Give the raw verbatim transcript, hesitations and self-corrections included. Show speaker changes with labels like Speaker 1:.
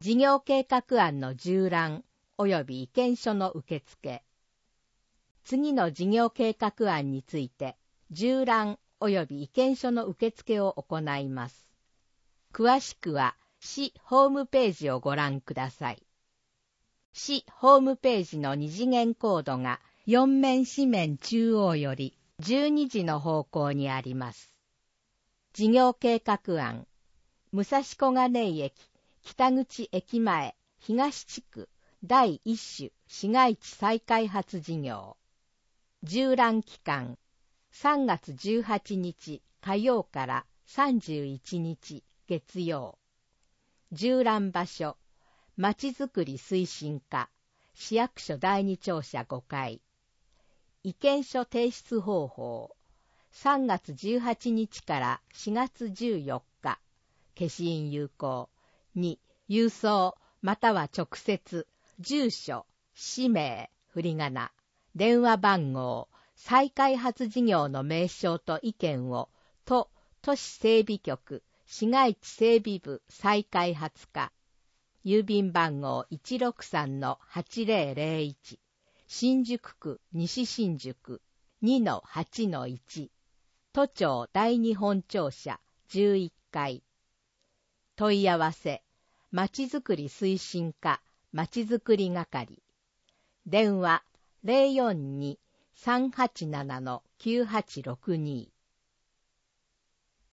Speaker 1: 事業計画案の縦覧及び意見書の受付。次の事業計画案について、縦覧及び意見書の受付を行います。詳しくは、市ホームページをご覧ください。市ホームページの二次元コードがよん面四面中央よりじゅうにじの方向にあります。事業計画案、武蔵小金井駅北口駅前東地区第一種市街地再開発事業。縦覧期間、さんがつじゅうはちにち火曜からさんじゅういちにち月曜。縦覧場所、まちづくり推進課、市役所だいに庁舎ごかい。意見書提出方法、さんがつじゅうはちにちからしがつじゅうよっか、消印有効。に、郵送または直接、住所、氏名、振り仮名、電話番号、再開発事業の名称と意見を、都、都市整備局、市街地整備部再開発課、郵便番号 いちろくさんのはちぜろぜろいち、新宿区西新宿 にのはちのいち、都庁第二本庁舎じゅういっかい。問い合わせ、まちづくり推進課まちづくり係。電話 ゼロよんに さんはちなな きゅうはちろくに。